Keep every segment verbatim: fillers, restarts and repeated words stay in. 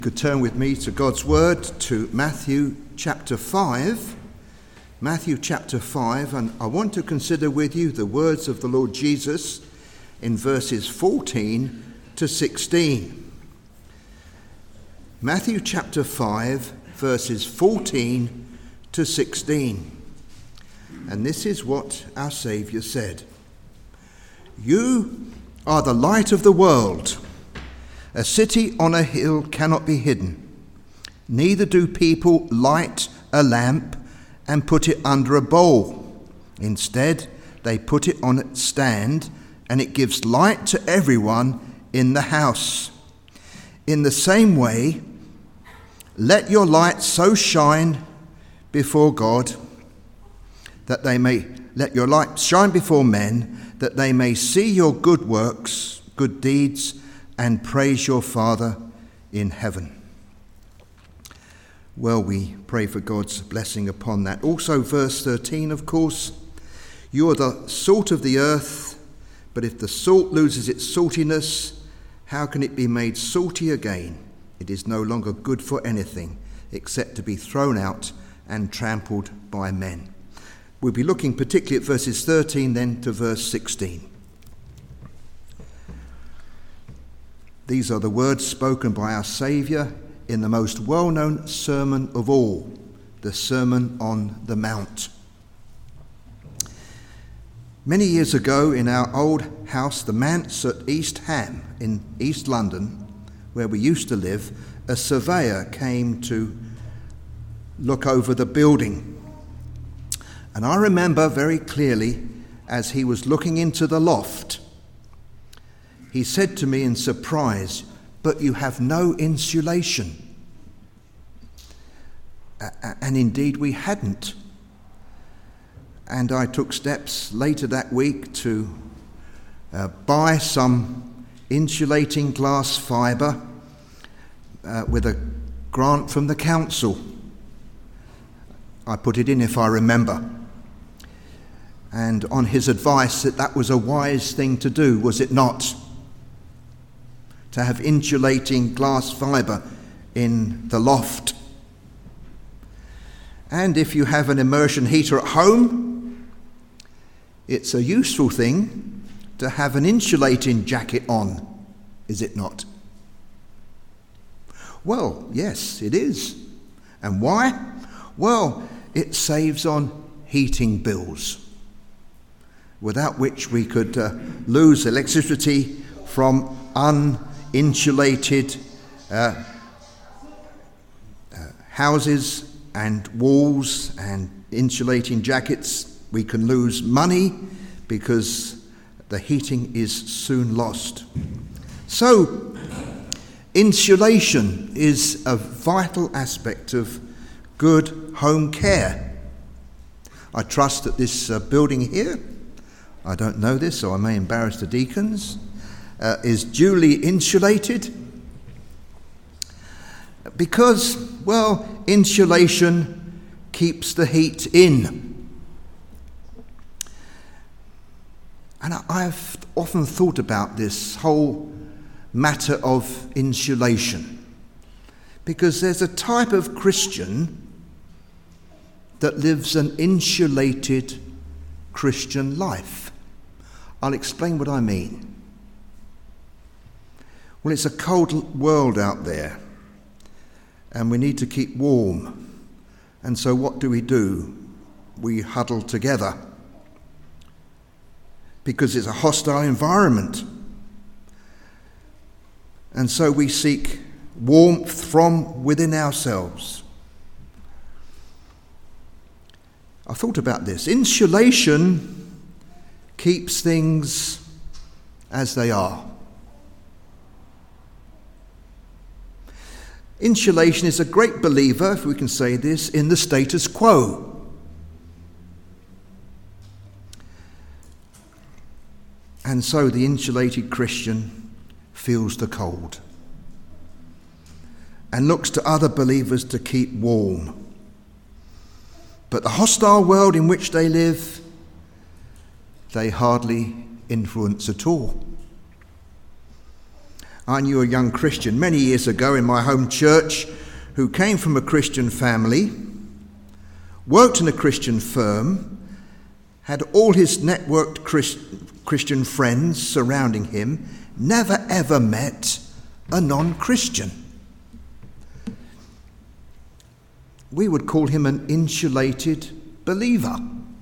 Could turn with me to God's Word, to Matthew chapter five. Matthew chapter five, and I want to consider with you the words of the Lord Jesus in verses fourteen to sixteen. Matthew chapter five, verses fourteen to sixteen. And this is what our Saviour said. "You are the light of the world. A city on a hill cannot be hidden. Neither do people light a lamp and put it under a bowl. Instead, they put it on its stand, and it gives light to everyone in the house. In the same way, let your light so shine before God that they may let your light shine before men, that they may see your good works, good deeds, and praise your Father in heaven." Well, we pray for God's blessing upon that. Also, verse thirteen, of course, "You are the salt of the earth, but if the salt loses its saltiness, how can it be made salty again? It is no longer good for anything except to be thrown out and trampled by men." We'll be looking particularly at verses thirteen then to verse sixteen. These are the words spoken by our Saviour in the most well-known sermon of all, the Sermon on the Mount. Many years ago, in our old house, the Manse at East Ham in East London, where we used to live, a surveyor came to look over the building. And I remember very clearly, as he was looking into the loft, he said to me in surprise, "But you have no insulation." And indeed we hadn't. And I took steps later that week to uh, buy some insulating glass fibre uh, with a grant from the council. I put it in, if I remember. And on his advice, that that was a wise thing to do, was it not? To have insulating glass fibre in the loft. And if you have an immersion heater at home, it's a useful thing to have an insulating jacket on, is it not? Well, yes, it is. And why? Well, it saves on heating bills, without which we could uh, lose electricity from uninsulated uh, uh, houses and walls and insulating jackets. We can lose money because the heating is soon lost. So, insulation is a vital aspect of good home care. I trust that this uh, building here, I don't know this, so I may embarrass the deacons, uh, is duly insulated because, well, insulation keeps the heat in. And I've often thought about this whole matter of insulation, because there's a type of Christian that lives an insulated Christian life. I'll explain what I mean. Well, it's a cold world out there, and we need to keep warm. And so what do we do? We huddle together because it's a hostile environment. And so we seek warmth from within ourselves. I thought about this. Insulation keeps things as they are. Insulation is a great believer, if we can say this, in the status quo. And so the insulated Christian feels the cold and looks to other believers to keep warm. But the hostile world in which they live, they hardly influence at all. I knew a young Christian many years ago in my home church who came from a Christian family, worked in a Christian firm, had all his networked Christ- Christian friends surrounding him, never ever met a non-Christian. We would call him an insulated believer.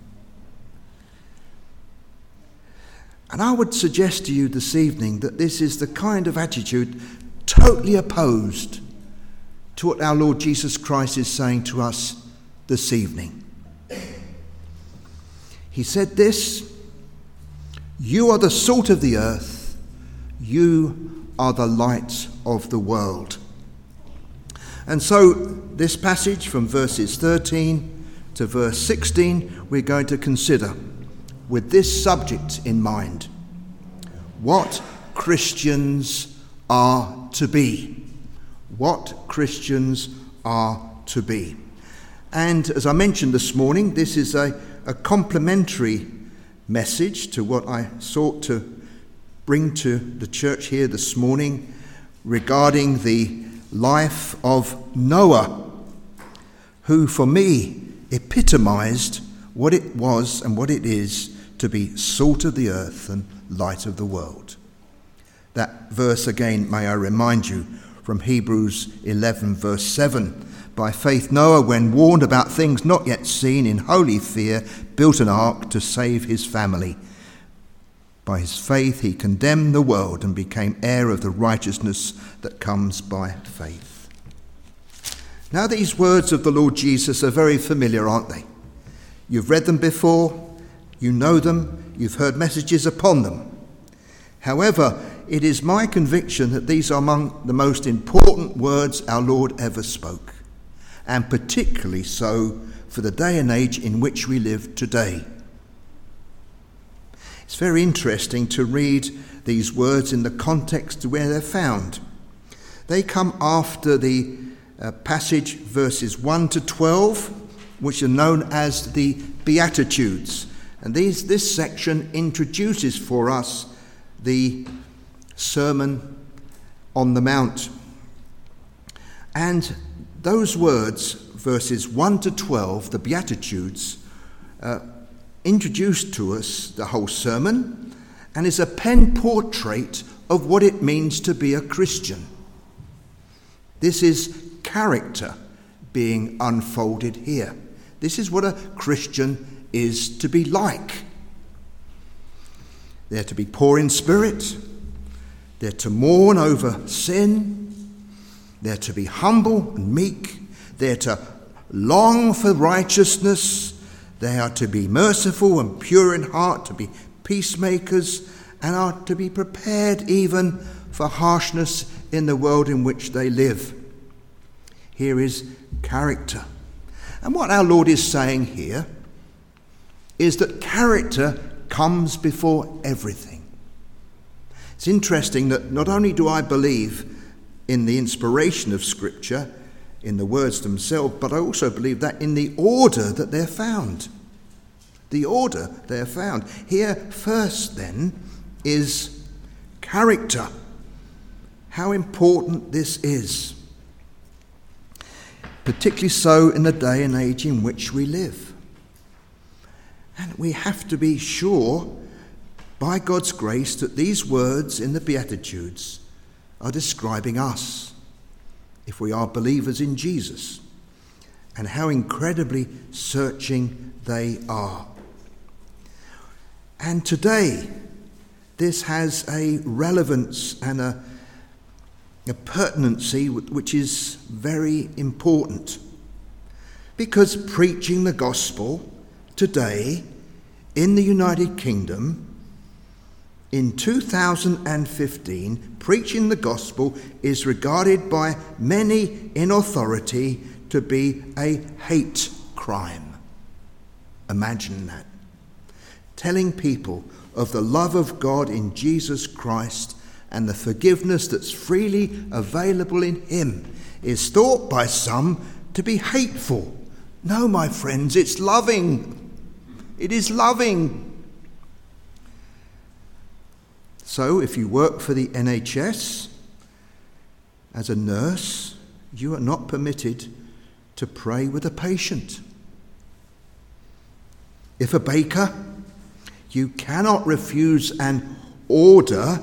And I would suggest to you this evening that this is the kind of attitude totally opposed to what our Lord Jesus Christ is saying to us this evening. He said this: "You are the salt of the earth, you are the light of the world." And so this passage from verses thirteen to verse sixteen we're going to consider with this subject in mind: what Christians are to be. What Christians are to be. And as I mentioned this morning, this is a, a complementary message to what I sought to bring to the church here this morning regarding the life of Noah, who for me epitomized what it was and what it is to be salt of the earth and light of the world. That verse again, may I remind you, from Hebrews eleven verse seven. "By faith Noah, when warned about things not yet seen, in holy fear built an ark to save his family. By his faith he condemned the world and became heir of the righteousness that comes by faith." Now these words of the Lord Jesus are very familiar, aren't they? You've read them before, you know them, you've heard messages upon them. However, it is my conviction that these are among the most important words our Lord ever spoke, and particularly so for the day and age in which we live today. It's very interesting to read these words in the context where they're found. They come after the uh, passage verses one to twelve, which are known as the Beatitudes. And these, this section introduces for us the Sermon on the Mount. And those words, verses one to twelve, the Beatitudes, uh, introduce to us the whole sermon and is a pen portrait of what it means to be a Christian. This is character being unfolded here. This is what a Christian is to be like. They're to be poor in spirit. They're to mourn over sin. They're to be humble and meek. They're to long for righteousness. They are to be merciful and pure in heart, to be peacemakers, and are to be prepared even for harshness in the world in which they live. Here is character. And what our Lord is saying here is that character comes before everything. It's interesting that not only do I believe in the inspiration of Scripture, in the words themselves, but I also believe that in the order that they're found. The order they're found. Here first then is character. How important this is. Particularly so in the day and age in which we live. And we have to be sure, by God's grace, that these words in the Beatitudes are describing us, if we are believers in Jesus, and how incredibly searching they are. And today, this has a relevance and a, a pertinency which is very important, because preaching the gospel today in the United Kingdom in two thousand fifteen, preaching the gospel is regarded by many in authority to be a hate crime. Imagine that. Telling people of the love of God in Jesus Christ and the forgiveness that's freely available in him is thought by some to be hateful. No, my friends, it's loving. It is loving. So if you work for the N H S, As a nurse, you are not permitted to pray with a patient. If a baker, you cannot refuse an order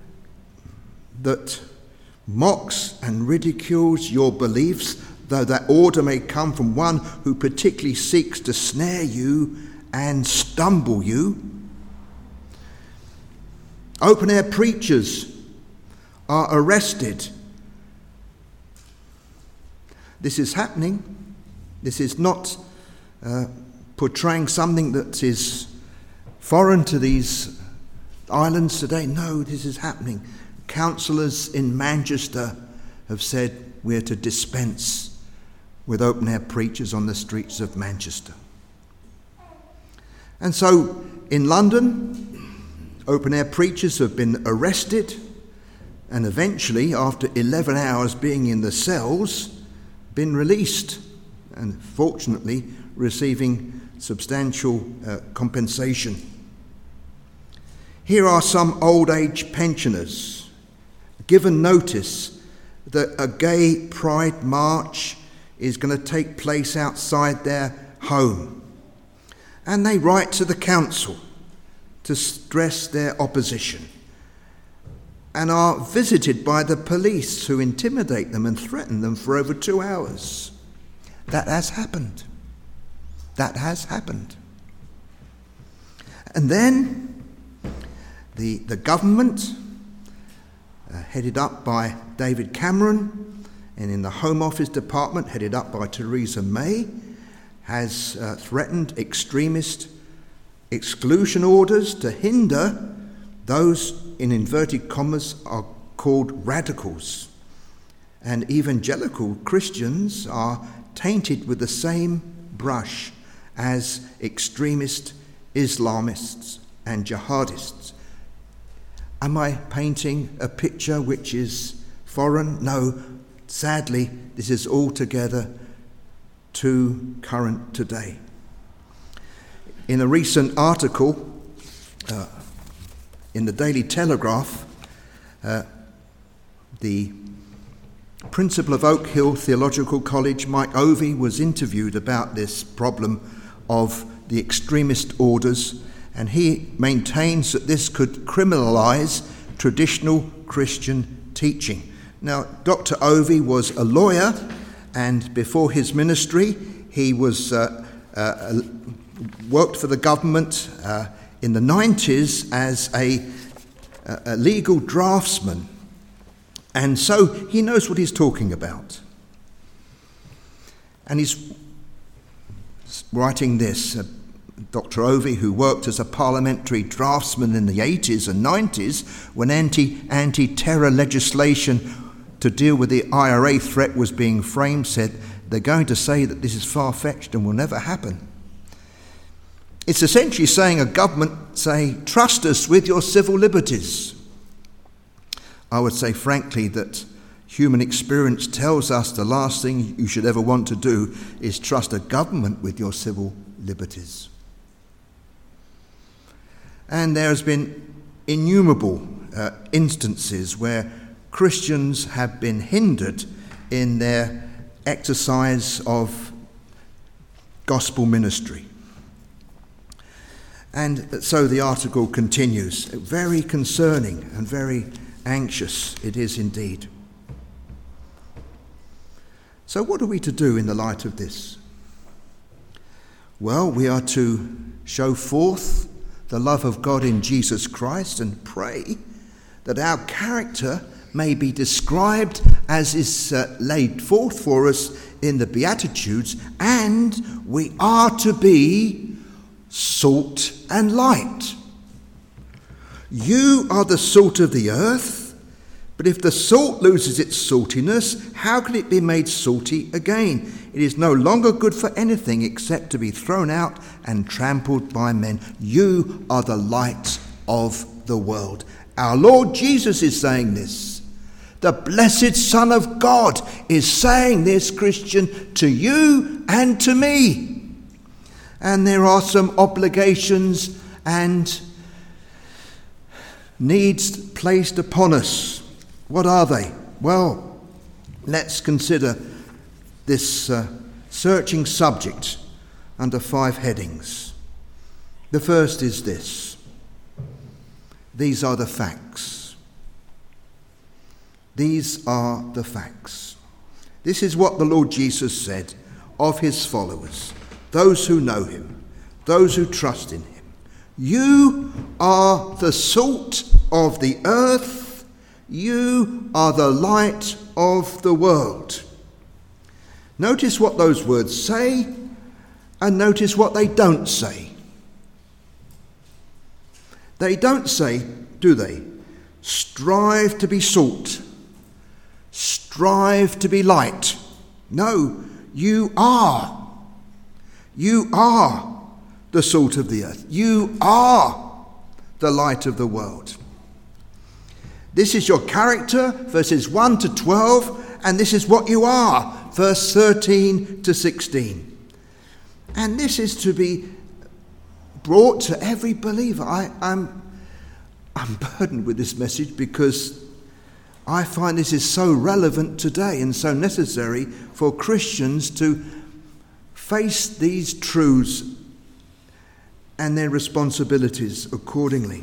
that mocks and ridicules your beliefs, though that order may come from one who particularly seeks to snare you and stumble you. Open-air preachers are arrested. This is happening. This is not uh, portraying something that is foreign to these islands today. No, this is happening. Councillors in Manchester have said we're to dispense with open-air preachers on the streets of Manchester. And so in London, open-air preachers have been arrested and eventually, after eleven hours being in the cells, been released and fortunately receiving substantial uh, compensation. Here are some old age pensioners given notice that a gay pride march is going to take place outside their home. And they write to the council to stress their opposition and are visited by the police who intimidate them and threaten them for over two hours. That has happened. That has happened. And then the, the government, uh, headed up by David Cameron, and in the Home Office Department, headed up by Theresa May, has uh, threatened extremist exclusion orders to hinder those, in inverted commas, are called radicals. And evangelical Christians are tainted with the same brush as extremist Islamists and jihadists. Am I painting a picture which is foreign? No, sadly, this is altogether too current today. In a recent article uh, in the Daily Telegraph, uh, the principal of Oak Hill Theological College, Mike Ovey, was interviewed about this problem of the extremist orders, and he maintains that this could criminalise traditional Christian teaching. Now, Doctor Ovey was a lawyer, and before his ministry, he was uh, uh, worked for the government uh, in the nineties as a, a legal draftsman. And so he knows what he's talking about. And he's writing this. Uh, Doctor Ovey, who worked as a parliamentary draftsman in the eighties and nineties when anti, anti-terror legislation to deal with the I R A threat was being framed, said they're going to say that this is far-fetched and will never happen. It's essentially saying a government say, trust us with your civil liberties. I would say, frankly, that human experience tells us the last thing you should ever want to do is trust a government with your civil liberties. And there has been innumerable uh, instances where Christians have been hindered in their exercise of gospel ministry. And so the article continues. Very concerning and very anxious it is indeed. So what are we to do in the light of this? Well, we are to show forth the love of God in Jesus Christ and pray that our character may be described as is uh, laid forth for us in the Beatitudes, and we are to be salt and light. You are the salt of the earth, but if the salt loses its saltiness, how can it be made salty again? It is no longer good for anything except to be thrown out and trampled by men. You are the light of the world. Our Lord Jesus is saying this. The blessed Son of God is saying this, Christian, to you and to me. And there are some obligations and needs placed upon us. What are they? Well, let's consider this uh, searching subject under five headings. The first is this: these are the facts. These are the facts. This is what the Lord Jesus said of his followers, those who know him, those who trust in him. You are the salt of the earth. You are the light of the world. Notice what those words say, and notice what they don't say. They don't say, do they? Strive to be salt. Strive to be light. No, you are. You are the salt of the earth. You are the light of the world. This is your character, verses one to twelve, and this is what you are, verse thirteen to sixteen. And this is to be brought to every believer. I, I'm, I'm burdened with this message because I find this is so relevant today and so necessary for Christians to face these truths and their responsibilities accordingly.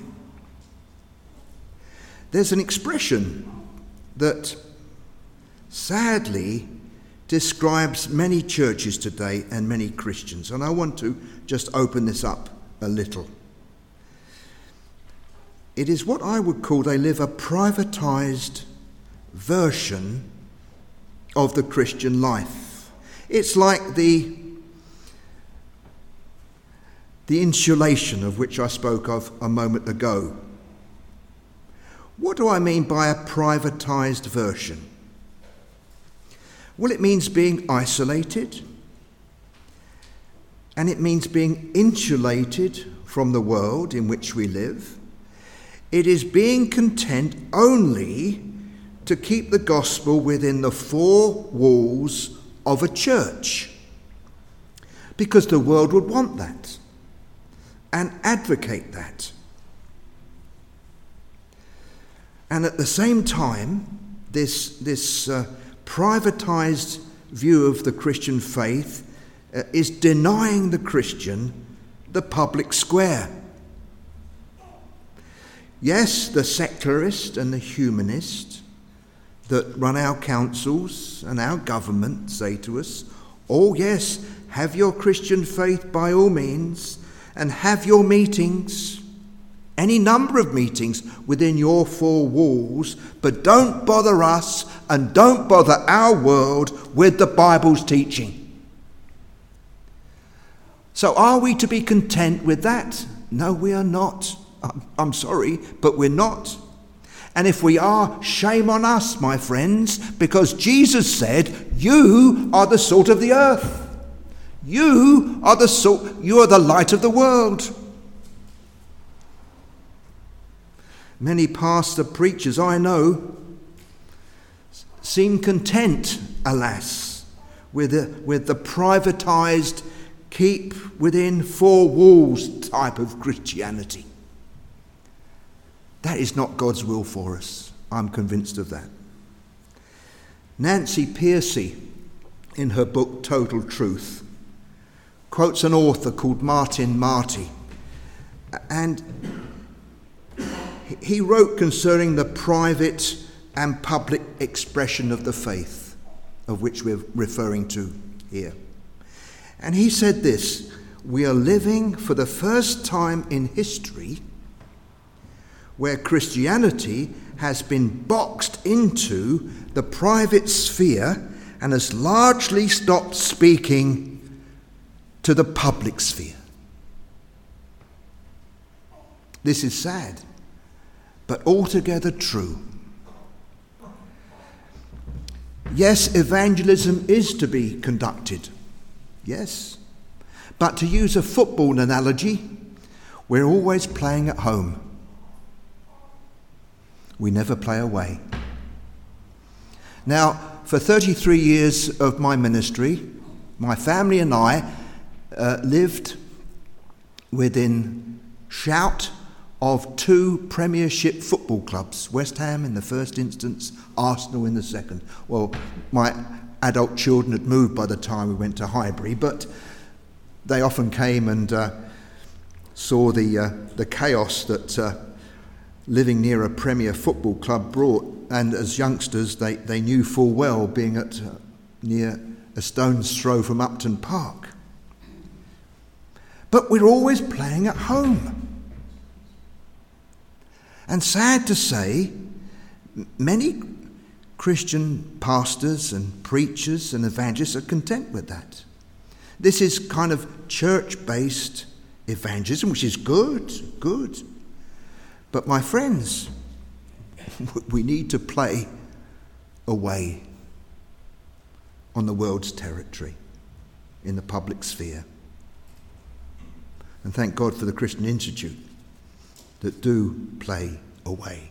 There's an expression that sadly describes many churches today and many Christians, and I want to just open this up a little. It is what I would call they live a privatized version of the Christian life. It's like the the insulation of which I spoke of a moment ago. What do I mean by a privatized version? Well, it means being isolated, and it means being insulated from the world in which we live. It is being content only to keep the gospel within the four walls of a church, because the world would want that and advocate that. And at the same time, this, this uh, privatized view of the Christian faith uh, is denying the Christian the public square. Yes, the secularist and the humanist that run our councils and our government say to us, oh yes, have your Christian faith by all means, and have your meetings, any number of meetings within your four walls, but don't bother us and don't bother our world with the Bible's teaching. So are we to be content with that? No, we are not. I'm, I'm sorry, but we're not. And if we are, shame on us, my friends, because Jesus said, you are the salt of the earth. You are the salt, you are the light of the world. Many pastor preachers I know seem content, alas, with the, with the privatized, keep within four walls type of Christianity. That is not God's will for us. I'm convinced of that. Nancy Pearcey, in her book Total Truth, quotes an author called Martin Marty, and he wrote concerning the private and public expression of the faith, of which we're referring to here. And he said this: we are living for the first time in history where Christianity has been boxed into the private sphere and has largely stopped speaking to the public sphere. This is sad, but altogether true. Yes, evangelism is to be conducted. Yes. But to use a football analogy, we're always playing at home. We never play away. Now, for thirty-three years of my ministry, my family and I uh, lived within shout of two Premiership football clubs, West Ham in the first instance, Arsenal in the second. Well, my adult children had moved by the time we went to Highbury, but they often came and uh, saw the uh, the chaos that uh, living near a Premier football club brought, and as youngsters they, they knew full well, being at uh, near a stone's throw from Upton Park. But we're always playing at home. And sad to say, many Christian pastors and preachers and evangelists are content with that. This is kind of church-based evangelism, which is good, good. But my friends, we need to play away on the world's territory, in the public sphere. And thank God for the Christian Institute that do play away.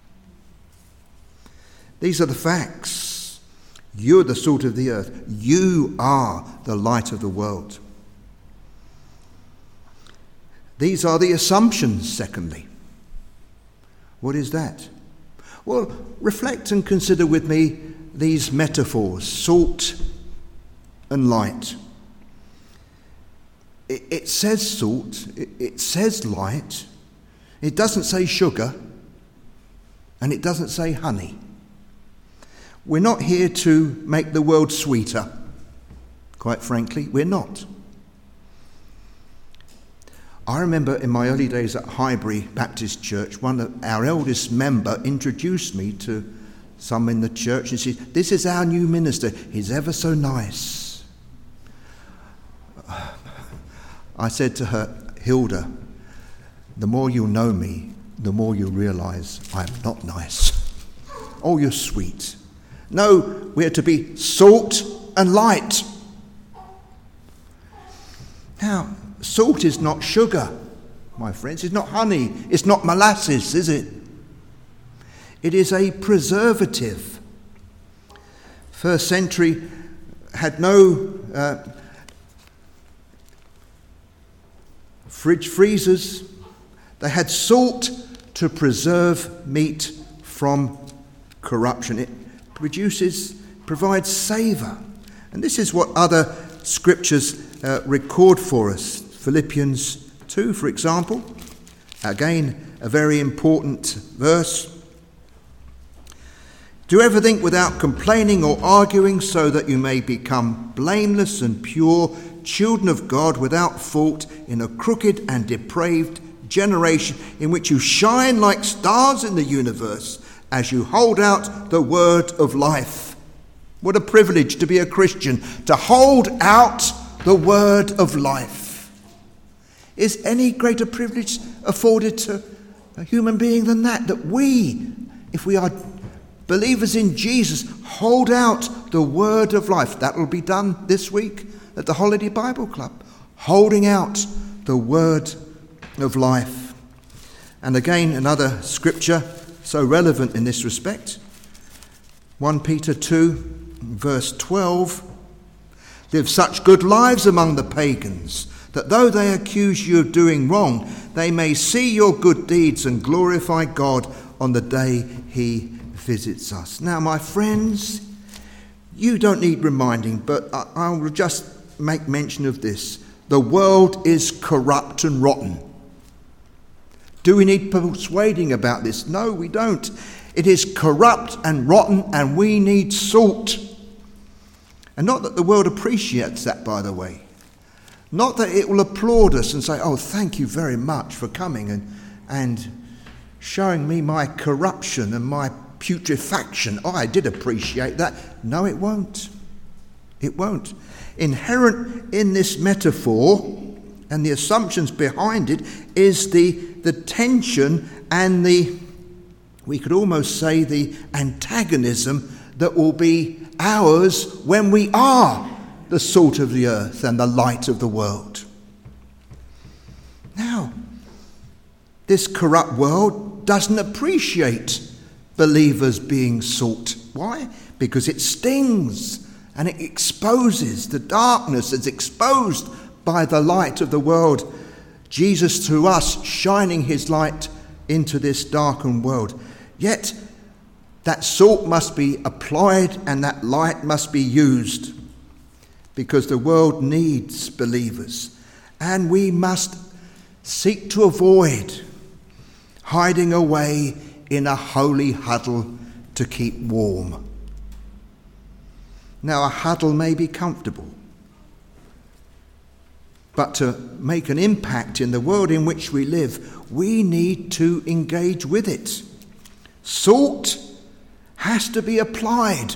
These are the facts. You're the salt of the earth. You are the light of the world. These are the assumptions, secondly. What is that? Well, reflect and consider with me these metaphors, salt and light. It, it says salt, it, it says light. It doesn't say sugar, and it doesn't say honey. We're not here to make the world sweeter. Quite frankly, we're not. I remember in my early days at Highbury Baptist Church, one of our eldest member introduced me to some in the church and said, "This is our new minister. He's ever so nice." I said to her, "Hilda, the more you'll know me, the more you'll realise I'm not nice." "Oh, you're sweet." "No, we're to be salt and light." Now, salt is not sugar, my friends. It's not honey. It's not molasses, is it? It is a preservative. First century had no uh, fridge freezers. They had salt to preserve meat from corruption. It produces, provides savour. And this is what other scriptures uh, record for us. Philippians two, for example. Again, a very important verse. "Do everything without complaining or arguing, so that you may become blameless and pure, children of God without fault in a crooked and depraved generation, in which you shine like stars in the universe as you hold out the word of life." What a privilege to be a Christian, to hold out the word of life. Is any greater privilege afforded to a human being than that? That we, if we are believers in Jesus, hold out the word of life. That will be done this week at the Holiday Bible Club. Holding out the word of life. And again, another scripture so relevant in this respect. First Peter two, verse twelve. "Live such good lives among the pagans, that though they accuse you of doing wrong, they may see your good deeds and glorify God on the day he visits us." Now, my friends, you don't need reminding, but I, I will just make mention of this. The world is corrupt and rotten. Do we need persuading about this? No, we don't. It is corrupt and rotten, and we need salt. And not that the world appreciates that, by the way. Not that it will applaud us and say, "Oh, thank you very much for coming and, and showing me my corruption and my putrefaction. Oh, I did appreciate that." No, it won't. It won't. Inherent in this metaphor and the assumptions behind it is the, the tension and the, we could almost say, the antagonism that will be ours when we are the salt of the earth and the light of the world. Now, this corrupt world doesn't appreciate believers being salt. Why? Because it stings and it exposes. The darkness is exposed by the light of the world Jesus through us shining his light into this darkened world. Yet that salt must be applied and that light must be used, because the world needs believers, and we must seek to avoid hiding away in a holy huddle to keep warm. Now, a huddle may be comfortable, but to make an impact in the world in which we live, we need to engage with it. Salt has to be applied.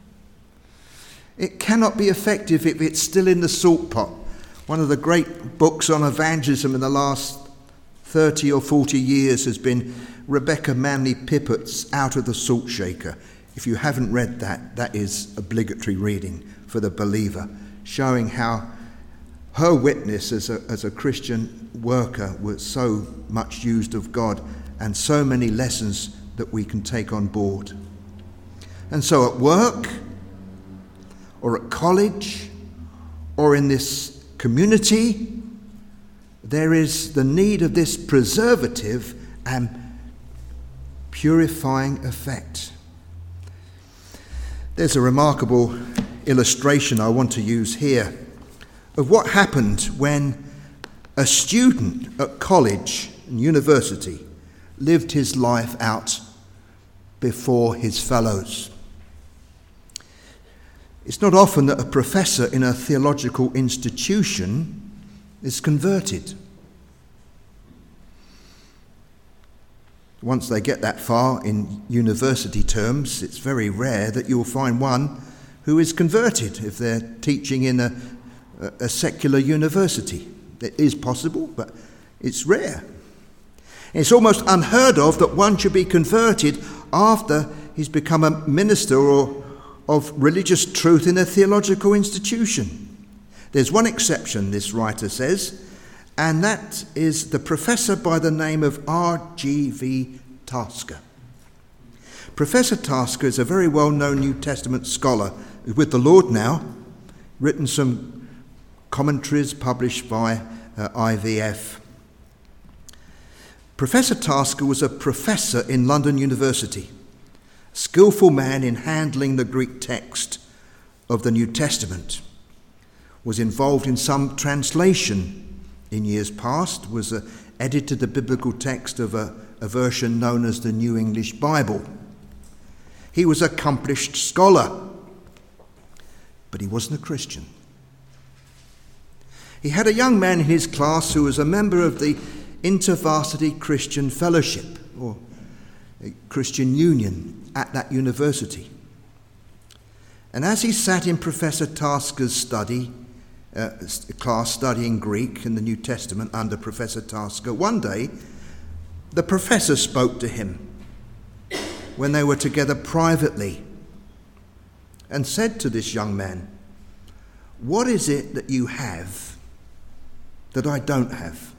It cannot be effective if it's still in the salt pot. One of the great books on evangelism in the last thirty or forty years has been Rebecca Manley Pippett's Out of the Salt Shaker. If you haven't read that, that is obligatory reading for the believer, showing how her witness as a, as a Christian worker was so much used of God, and so many lessons that we can take on board. And so at work, or at college, or in this community, there is the need of this preservative and purifying effect. There's a remarkable illustration I want to use here of what happened when a student at college and university lived his life out before his fellows. It's not often that a professor in a theological institution is converted. Once they get that far in university terms, it's very rare that you'll find one who is converted if they're teaching in a, a secular university. It is possible, but it's rare. It's almost unheard of that one should be converted after he's become a minister or of religious truth in a theological institution. There's one exception, this writer says, and that is the professor by the name of R G V Tasker. Professor Tasker is a very well-known New Testament scholar with the Lord now, written some commentaries published by uh, I V F. Professor Tasker was a professor in London University, a skillful man in handling the Greek text of the New Testament, was involved in some translation in years past, was uh, edited the biblical text of a, a version known as the New English Bible. He was an accomplished scholar, but he wasn't a Christian. He had a young man in his class who was a member of the InterVarsity Christian Fellowship, or a Christian Union, at that university. And as he sat in Professor Tasker's study, uh, class studying Greek in the New Testament under Professor Tasker, one day the professor spoke to him when they were together privately and said to this young man, "What is it that you have that I don't have?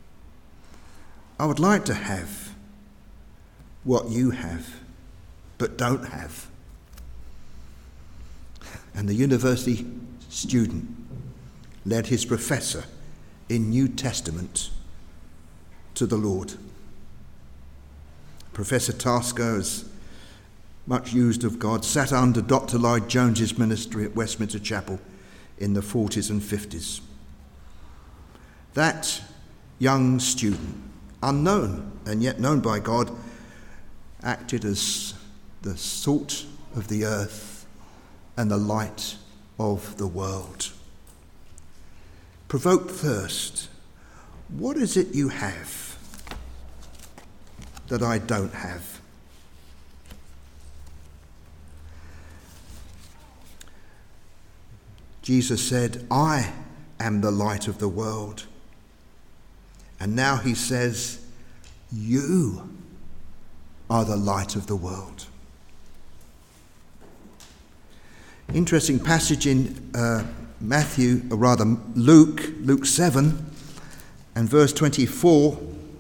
I would like to have what you have, but don't have." And the university student led his professor in New Testament to the Lord. Professor Tasker, as much used of God, sat under Doctor Lloyd Jones's ministry at Westminster Chapel in the forties and fifties. That young student, unknown and yet known by God, acted as the salt of the earth and the light of the world. Provoked thirst. What is it you have that I don't have? Jesus said, "I am the light of the world." And now he says, "You are the light of the world." Interesting passage in uh, Matthew, or rather Luke, Luke seven, and verse twenty-four.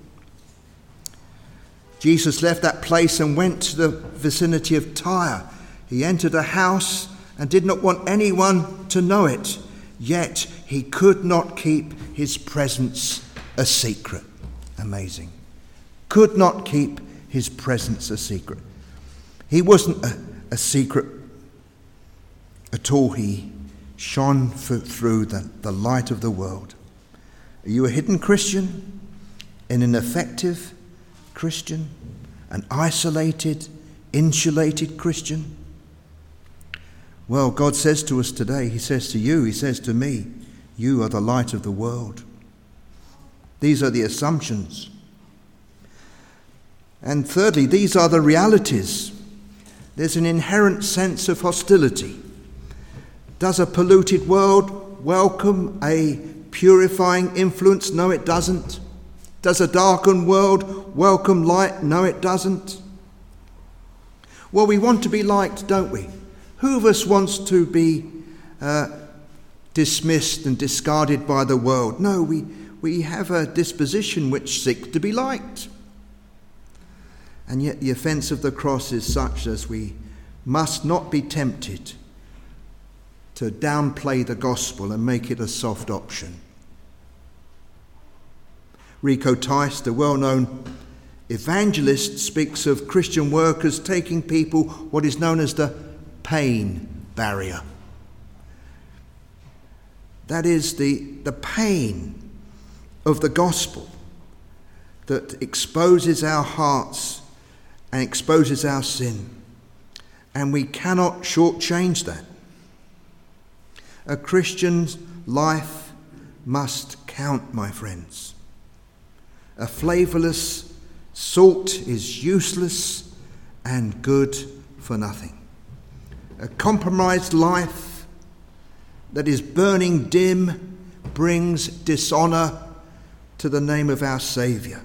Jesus left that place and went to the vicinity of Tyre. He entered a house and did not want anyone to know it, yet he could not keep his presence a secret. Amazing. Could not keep his presence a secret. He wasn't a, a secret at all. He shone f- through the, the light of the world. Are you a hidden Christian? An ineffective Christian? An isolated, insulated Christian? Well, God says to us today, he says to you, he says to me, you are the light of the world. These are the assumptions. And thirdly, these are the realities. There's an inherent sense of hostility. Does a polluted world welcome a purifying influence? No, it doesn't. Does a darkened world welcome light? No, it doesn't. Well, we want to be liked, don't we? Who of us wants to be uh, dismissed and discarded by the world? No, we, we have a disposition which seeks to be liked. And yet the offence of the cross is such as we must not be tempted to downplay the gospel and make it a soft option. Rico Tice, the well-known evangelist, speaks of Christian workers taking people what is known as the pain barrier. That is the, the pain of the gospel that exposes our hearts and exposes our sin. And we cannot shortchange that. A Christian's life must count, my friends. A flavourless salt is useless and good for nothing. A compromised life that is burning dim brings dishonour to the name of our Saviour.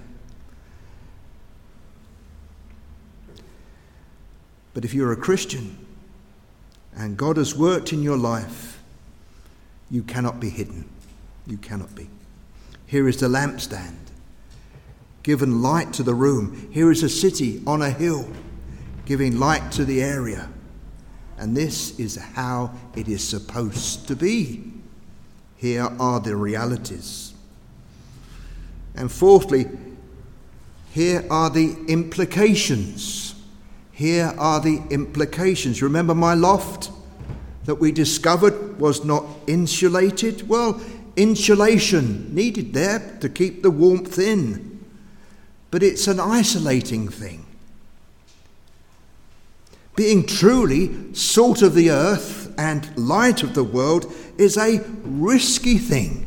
But if you're a Christian and God has worked in your life, you cannot be hidden. You cannot be. Here is the lampstand, given light to the room. Here is a city on a hill, giving light to the area. And this is how it is supposed to be. Here are the realities. And fourthly, here are the implications. Here are the implications. Remember my loft that we discovered was not insulated? Well, insulation needed there to keep the warmth in. But it's an isolating thing. Being truly salt of the earth and light of the world is a risky thing.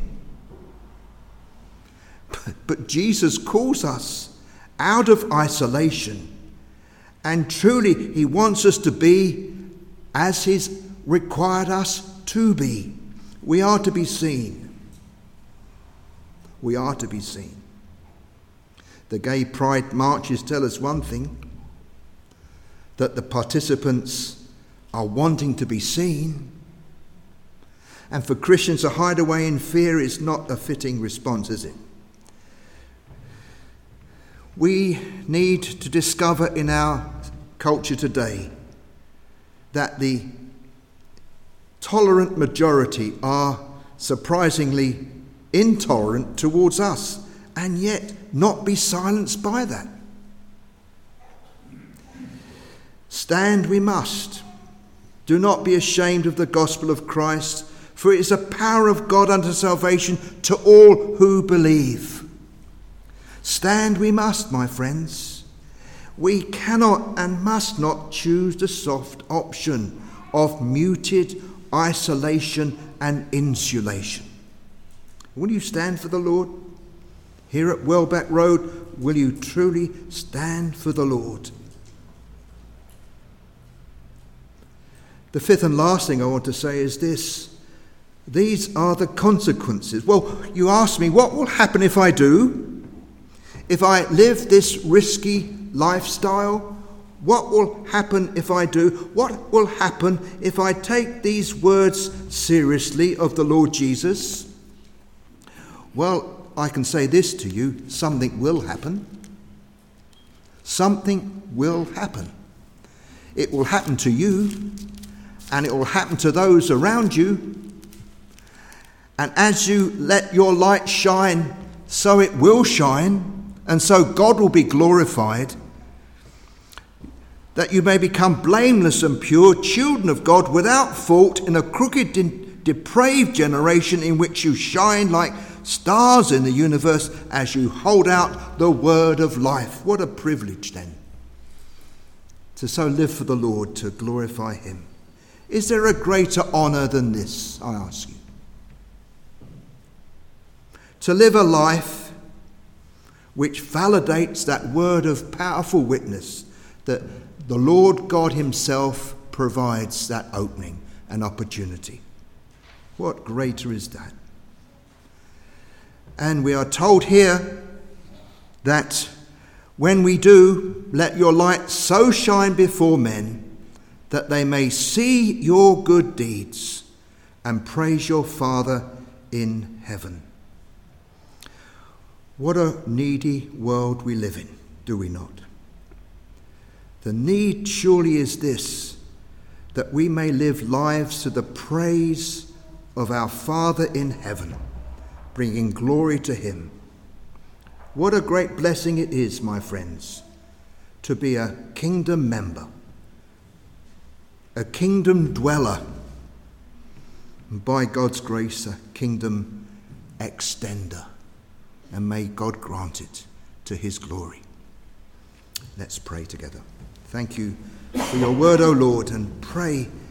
But, but Jesus calls us out of isolation, and truly he wants us to be as he's required us to be. We are to be seen. We are to be seen. The gay pride marches tell us one thing, that the participants are wanting to be seen. And for Christians to hide away in fear is not a fitting response, is it? We need to discover in our culture today that the tolerant majority are surprisingly intolerant towards us, and yet not be silenced by that. Stand we must. Do not be ashamed of the gospel of Christ, for it is a power of God unto salvation to all who believe. Stand we must, my friends. We cannot and must not choose the soft option of muted isolation and insulation. Will you stand for the Lord? Here at Welbeck Road, will you truly stand for the Lord? The fifth and last thing I want to say is this. These are the consequences. Well, you ask me, what will happen if I do? If I live this risky lifestyle? What will happen if I do? What will happen if I take these words seriously of the Lord Jesus? Well, I can say this to you, something will happen. Something will happen. It will happen to you, and it will happen to those around you. And as you let your light shine so it will shine, and so God will be glorified, that you may become blameless and pure, children of God, without fault, in a crooked, de- depraved generation in which you shine like stars in the universe as you hold out the word of life. What a privilege then, to so live for the Lord, to glorify him. Is there a greater honour than this, I ask you? To live a life which validates that word of powerful witness that the Lord God himself provides that opening and opportunity. What greater is that? And we are told here that when we do, let your light so shine before men that they may see your good deeds and praise your Father in heaven. What a needy world we live in, do we not? The need surely is this, that we may live lives to the praise of our Father in heaven, bringing glory to him. What a great blessing it is, my friends, to be a kingdom member, a kingdom dweller, and by God's grace, a kingdom extender. And may God grant it to his glory. Let's pray together. Thank you for your word, O Lord, and pray